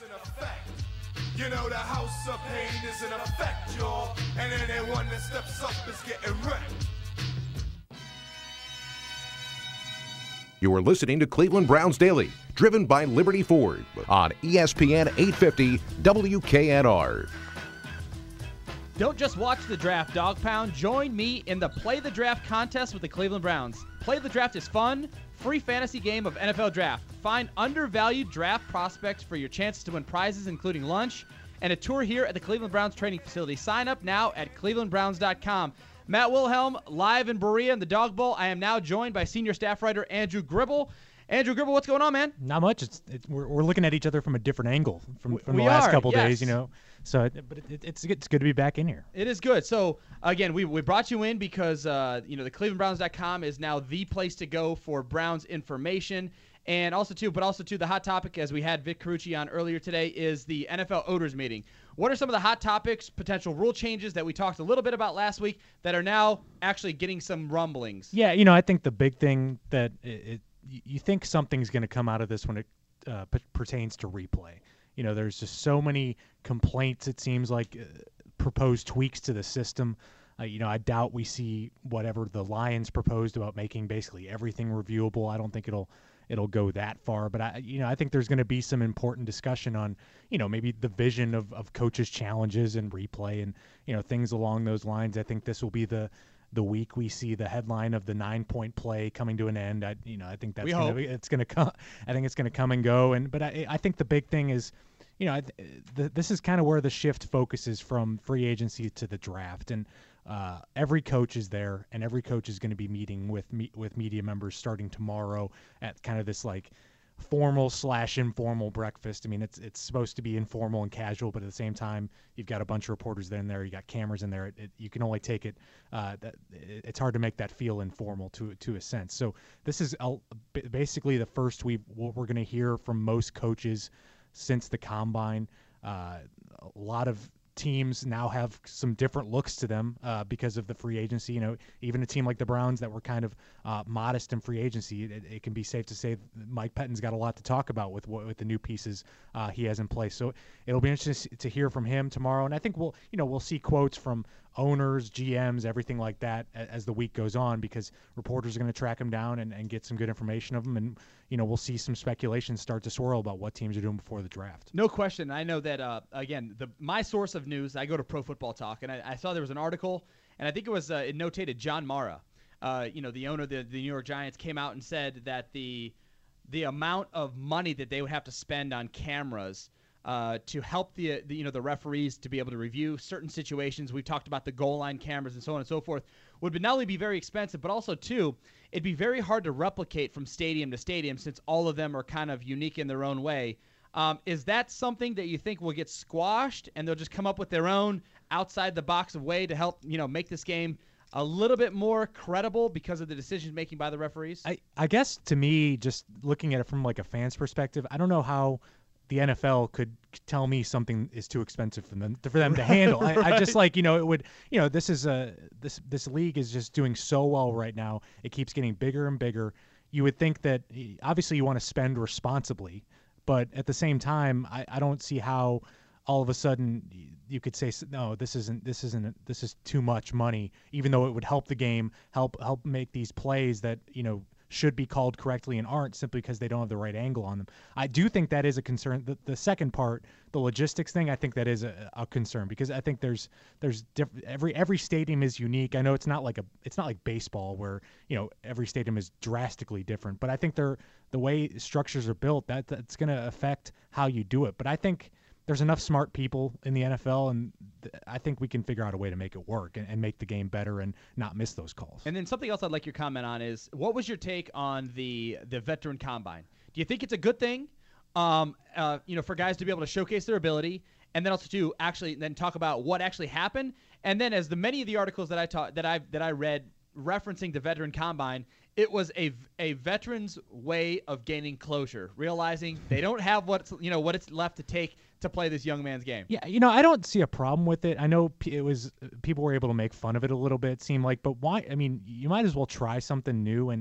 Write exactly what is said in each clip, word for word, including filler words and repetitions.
You know the house of pain is in effect, y'all, and anyone that steps up is getting wrecked. You are listening to Cleveland Browns Daily, driven by Liberty Ford on E S P N eight fifty W K N R. Don't just watch the draft, Dog Pound. Join me in the Play the Draft contest with the Cleveland Browns. Play the Draft is fun, free fantasy game of N F L Draft. Find undervalued draft prospects for your chances to win prizes, including lunch and a tour here at the Cleveland Browns training facility. Sign up now at cleveland browns dot com. Matt Wilhelm, live in Berea in the Dog Bowl. I am now joined by senior staff writer Andrew Gribble. Andrew Gribble, what's going on, man? Not much. It's, it, we're, we're looking at each other from a different angle from, from we the last are, couple yes. days, you know. So, but it, it, it's it's good to be back in here. It is good. So again, we we brought you in because uh, you know the cleveland browns dot com is now the place to go for Browns information, and also too, but also too, the hot topic, as we had Vic Carucci on earlier today, is the N F L owners meeting. What are some of the hot topics, potential rule changes that we talked a little bit about last week that are now actually getting some rumblings? Yeah, you know, I think the big thing that it, it, you think something's going to come out of this when it uh, p- pertains to replay. You know, there's just so many complaints, it seems like, uh, proposed tweaks to the system. Uh, you know, I doubt we see whatever the Lions proposed about making basically everything reviewable. I don't think it'll it'll go that far. But, I, you know, I think there's going to be some important discussion on, you know, maybe the vision of, of coaches' challenges and replay and, you know, things along those lines. I think this will be the the week we see the headline of the nine-point play coming to an end. I, you know, I think that's We gonna, hope. it's going to come. I think it's going to come and go. And but I, I think the big thing is, you know, the, this is kind of where the shift focuses from free agency to the draft. And uh, every coach is there, and every coach is going to be meeting with me, with media members starting tomorrow at kind of this like formal slash informal breakfast. I mean, it's it's supposed to be informal and casual, but at the same time, you've got a bunch of reporters there in there. You got cameras in there. It, it, you can only take it. Uh, that it, it's hard to make that feel informal to to a sense. So this is a, basically the first we what we're going to hear from most coaches since the combine. Uh, a lot of teams now have some different looks to them uh, because of the free agency. You know, even a team like the Browns that were kind of uh, modest in free agency, it, it can be safe to say Mike Pettine's got a lot to talk about with with the new pieces uh, he has in place. So it'll be interesting to hear from him tomorrow, and I think we'll you know we'll see quotes from owners, G Ms, everything like that as the week goes on, because reporters are going to track him down and, and get some good information of him, and you know we'll see some speculation start to swirl about what teams are doing before the draft. No question. I know that, uh, again, the my source of news, I go to Pro Football Talk, and I, I saw there was an article, and I think it was, uh, it notated John Mara, uh, you know, the owner of the, the New York Giants, came out and said that the the amount of money that they would have to spend on cameras uh, to help the, the, you know, the referees to be able to review certain situations, we've talked about the goal line cameras and so on and so forth, would not only be very expensive, but also, too, it'd be very hard to replicate from stadium to stadium since all of them are kind of unique in their own way. Um, is that something that you think will get squashed and they'll just come up with their own outside-the-box way to help, you know, make this game a little bit more credible because of the decisions making by the referees? I, I guess to me, just looking at it from like a fan's perspective, I don't know how the N F L could tell me something is too expensive for them for them to handle. I, I just like, you know, it would, you know, this is a this this league is just doing so well right now. It keeps getting bigger and bigger. You would think that obviously you want to spend responsibly, but at the same time, I, I don't see how all of a sudden you could say, no, this isn't this isn't this is too much money, even though it would help the game, help help make these plays that, you know, should be called correctly and aren't, simply because they don't have the right angle on them. I do think that is a concern. The, the second part, the logistics thing, I think that is a, a concern, because I think there's there's diff- every every stadium is unique. I know it's not like a it's not like baseball where, you know, every stadium is drastically different, but I think they're the way structures are built, that that's going to affect how you do it. But I think there's enough smart people in the N F L, and th- I think we can figure out a way to make it work and, and make the game better and not miss those calls. And then something else I'd like your comment on is, what was your take on the the veteran combine? Do you think it's a good thing, um, uh, you know, for guys to be able to showcase their ability, and then also to actually then talk about what actually happened? And then, as the many of the articles that I taught that I that I read referencing the veteran combine, it was a a veteran's way of gaining closure, realizing they don't have what's you know what it's left to take to play this young man's game. Yeah, you know, I don't see a problem with it. I know it was people were able to make fun of it a little bit, it seemed like, but why? I mean, you might as well try something new. And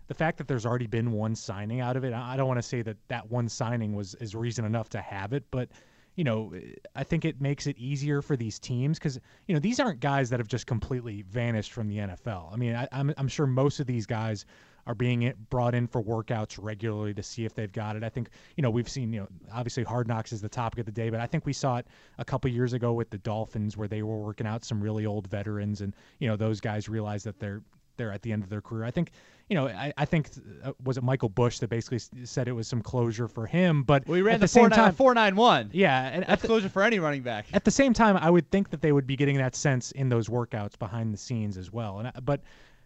the fact that there's already been one signing out of it, I don't want to say that that one signing was is reason enough to have it, but you know, I think it makes it easier for these teams because, you know, these aren't guys that have just completely vanished from the N F L. I mean, I, I'm, I'm sure most of these guys are being brought in for workouts regularly to see if they've got it. I think, you know, we've seen, you know, obviously Hard Knocks is the topic of the day, but I think we saw it a couple years ago with the Dolphins where they were working out some really old veterans and, you know, those guys realize that they're they're at the end of their career. I think, you know, I, I think, uh, was it Michael Bush that basically said it was some closure for him, but we ran at the, the same time, four nine one. Yeah. And that's the, closure for any running back. At the same time, I would think that they would be getting that sense in those workouts behind the scenes as well. And I, But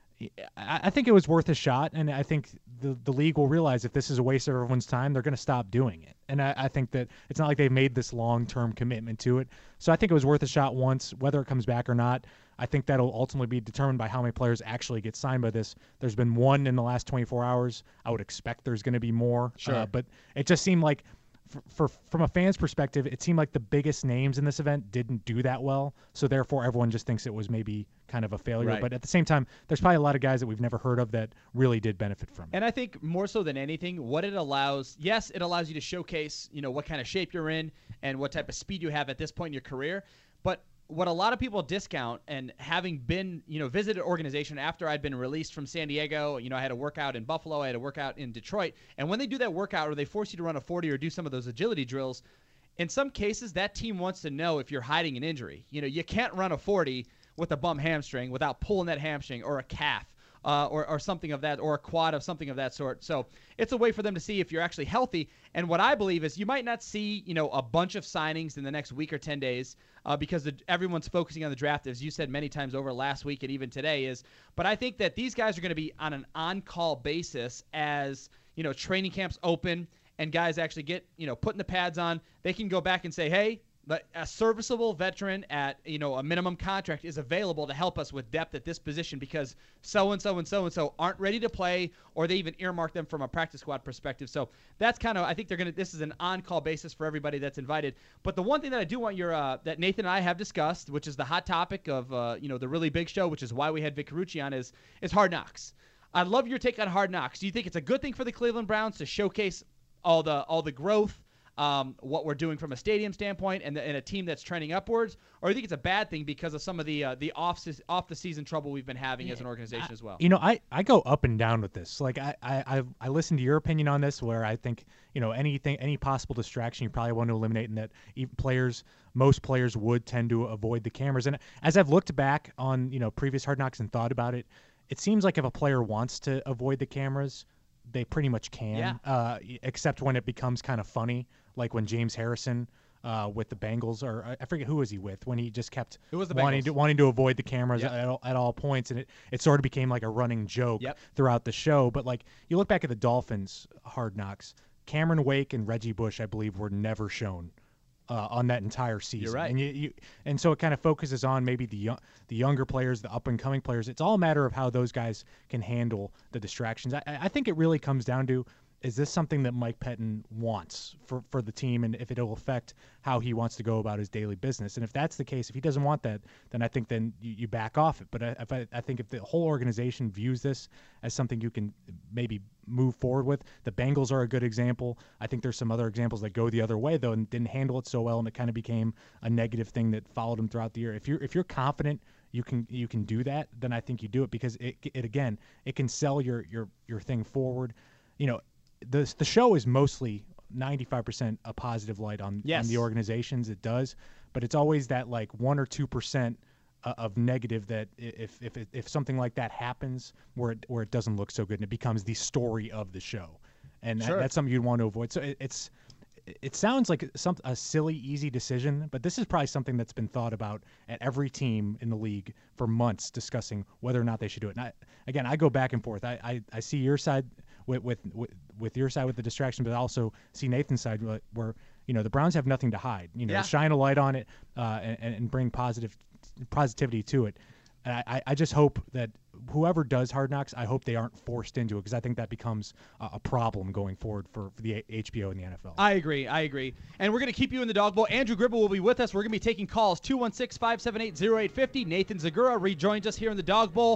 I, I think it was worth a shot, and I think the, the league will realize if this is a waste of everyone's time, they're going to stop doing it. And I, I think that it's not like they've made this long-term commitment to it. So I think it was worth a shot once, whether it comes back or not. I think that'll ultimately be determined by how many players actually get signed by this. There's been one in the last twenty-four hours. I would expect there's going to be more. Sure. Uh, but it just seemed like, for, for from a fan's perspective, it seemed like the biggest names in this event didn't do that well. So therefore, everyone just thinks it was maybe kind of a failure. Right. But at the same time, there's probably a lot of guys that we've never heard of that really did benefit from it. And I think more so than anything, what it allows, yes, it allows you to showcase, you know, what kind of shape you're in and what type of speed you have at this point in your career. But what a lot of people discount, and having been, you know, visited an organization after I'd been released from San Diego, you know, I had a workout in Buffalo, I had a workout in Detroit, and when they do that workout or they force you to run a forty or do some of those agility drills, in some cases that team wants to know if you're hiding an injury. You know, you can't run a forty with a bum hamstring without pulling that hamstring or a calf. Uh, or, or something of that, or a quad of something of that sort. So it's a way for them to see if you're actually healthy. And what I believe is you might not see, you know, a bunch of signings in the next week or ten days uh, because the, everyone's focusing on the draft, as you said many times over last week and even today is. But I think that these guys are going to be on an on-call basis as, you know, training camps open and guys actually get, you know, putting the pads on. They can go back and say, hey, but a serviceable veteran at, you know, a minimum contract is available to help us with depth at this position because so-and-so and so-and-so aren't ready to play, or they even earmark them from a practice squad perspective. So that's kind of, I think they're going to, this is an on-call basis for everybody that's invited. But the one thing that I do want your, uh, that Nathan and I have discussed, which is the hot topic of, uh, you know, the really big show, which is why we had Vic Carucci on, is, is Hard Knocks. I'd love your take on Hard Knocks. Do you think it's a good thing for the Cleveland Browns to showcase all the, all the growth, Um, what we're doing from a stadium standpoint and, the, and a team that's trending upwards, or I think it's a bad thing because of some of the uh, the off off the season trouble we've been having yeah, as an organization I, as well? You know, I, I go up and down with this. Like I, I I listen to your opinion on this, where I think, you know, anything any possible distraction you probably want to eliminate, and that even players most players would tend to avoid the cameras. And as I've looked back on, you know, previous Hard Knocks and thought about it, it seems like if a player wants to avoid the cameras, they pretty much can, yeah. uh, except when it becomes kind of funny, like when James Harrison uh, with the Bengals, or I forget who was he with, when he just kept it was the wanting, Bengals. to, wanting to avoid the cameras yep. at, all, at all points, and it, it sort of became like a running joke yep. throughout the show. But like you look back at the Dolphins Hard Knocks, Cameron Wake and Reggie Bush, I believe, were never shown Uh, on that entire season. You're right. And you, you and so it kind of focuses on maybe the young, the younger players, the up and coming players. It's all a matter of how those guys can handle the distractions. I, I think it really comes down to, is this something that Mike Pettin wants for, for the team, and if it will affect how he wants to go about his daily business. And if that's the case, if he doesn't want that, then I think then you, you back off it. But I, if I, I think if the whole organization views this as something you can maybe move forward with, the Bengals are a good example. I think there's some other examples that go the other way, though, and didn't handle it so well, and it kind of became a negative thing that followed them throughout the year. If you're if you're confident you can you can do that, then I think you do it, because it, it again, it can sell your your your thing forward. You know, the the show is mostly ninety-five percent a positive light on, yes. on the organizations. It does, but it's always that like one or two percent of negative that if if if something like that happens where it, where it doesn't look so good, and it becomes the story of the show, and sure. that, that's something you'd want to avoid. So it, it's it sounds like some a silly, easy decision, but this is probably something that's been thought about at every team in the league for months, discussing whether or not they should do it. And I, again, I go back and forth. I, I, I see your side with, with with with your side with the distraction, but I also see Nathan's side where, you know, the Browns have nothing to hide. You know, yeah. shine a light on it uh, and, and bring positive positivity to it. And I, I just hope that whoever does Hard Knocks, I hope they aren't forced into it, because I think that becomes a, a problem going forward for, for the H B O and the N F L. I agree. I agree. And we're going to keep you in the dog bowl. Andrew Gribble will be with us. We're going to be taking calls two one six, five seven eight, zero eight five zero. Nathan Zagura rejoins us here in the dog bowl.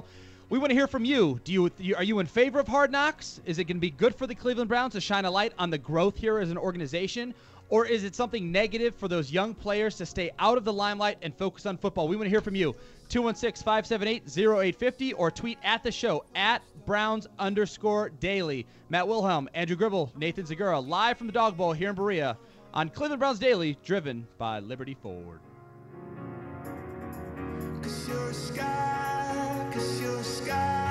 We want to hear from you. Do you, you are you in favor of Hard Knocks? Is it going to be good for the Cleveland Browns to shine a light on the growth here as an organization? Or is it something negative for those young players to stay out of the limelight and focus on football? We want to hear from you. two one six, five seven eight, zero eight five zero or tweet at the show at Browns underscore daily. Matt Wilhelm, Andrew Gribble, Nathan Zagura, live from the Dog Bowl here in Berea on Cleveland Browns Daily, driven by Liberty Ford. Cause you're a sky, cause you're a sky.